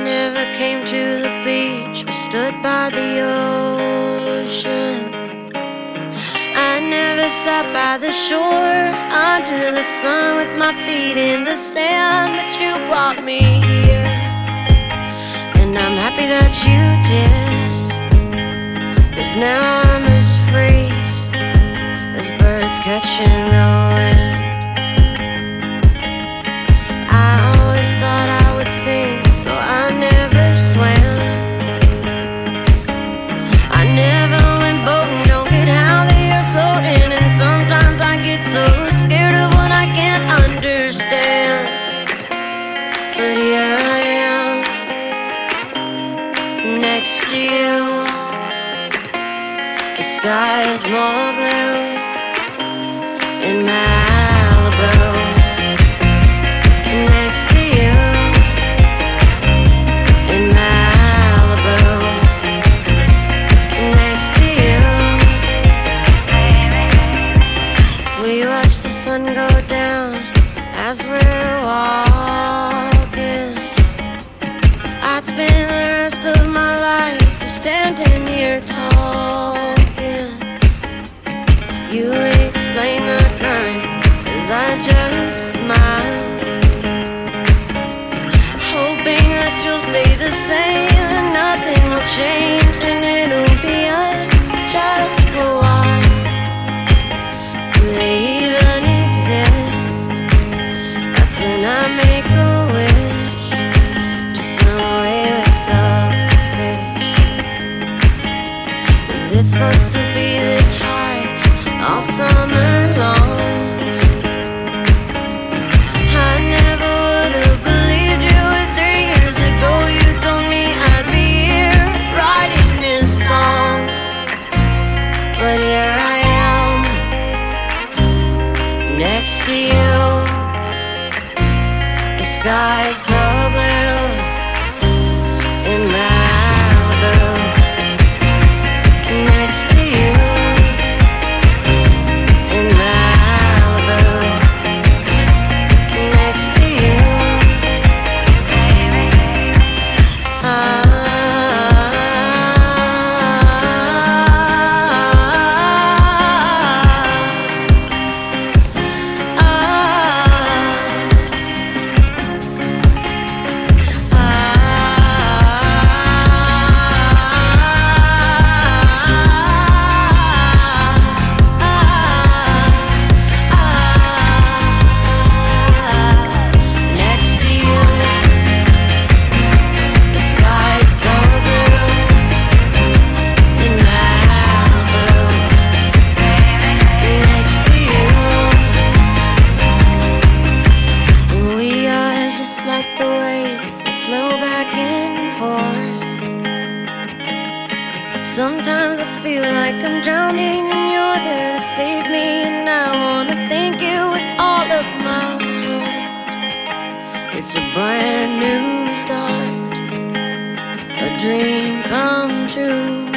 never came to the beach or stood by the ocean. I never sat by the shore under the sun with my feet in the sand, but you brought me here, and I'm happy that you did, 'cause now I'm as free as birds catching the wind. I always thought I would sink, so I never swam. I never went boating, don't get how they are floating. And sometimes I get so scared of what I can't understand. But here I am, next to you. The sky is more blue in Malibu. Next to you in Malibu. Next to you. We watch the sun go down as we're walking. I'd spend the rest of my life just standing here talking. You explain the current as I just smile, hoping that you'll stay the same and nothing will change, and it'll be us just for a while. Do they even exist? That's when I make a wish to swim away with the fish, 'cause it's supposed to be this high all summer long. I never would have believed you if 3 years ago you told me I'd be here writing this song. But here I am, next to you. The sky is so blue in Malibu. Next to you in Malibu. Next to you. Like the waves that flow back and forth. Sometimes I feel like I'm drowning and you're there to save me, and I wanna thank you with all of my heart. It's a brand new start, a dream come true.